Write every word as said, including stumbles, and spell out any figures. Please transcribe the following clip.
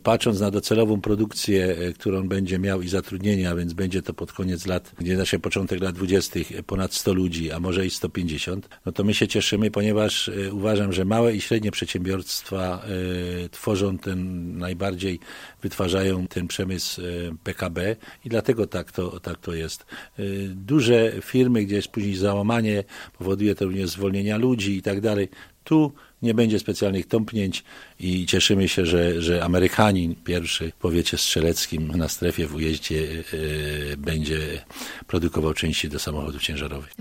Patrząc na docelową produkcję, którą będzie miał i zatrudnienie, a więc będzie to pod koniec lat, gdzie na się początek lat dwudziestych ponad sto ludzi, a może i sto pięćdziesiąt, no to my się cieszymy, ponieważ uważam, że małe i średnie przedsiębiorstwa y, tworzą ten najbardziej, wytwarzają ten przemysł y, P K B i dlatego tak to, tak to jest. Y, duże firmy, gdzie jest później załamanie, powoduje to również zwolnienia ludzi i tak dalej. Tu nie będzie specjalnych tąpnięć i cieszymy się, że, że Amerykanin pierwszy w powiecie strzeleckim na strefie w ujeździe yy, będzie produkował części do samochodów ciężarowych.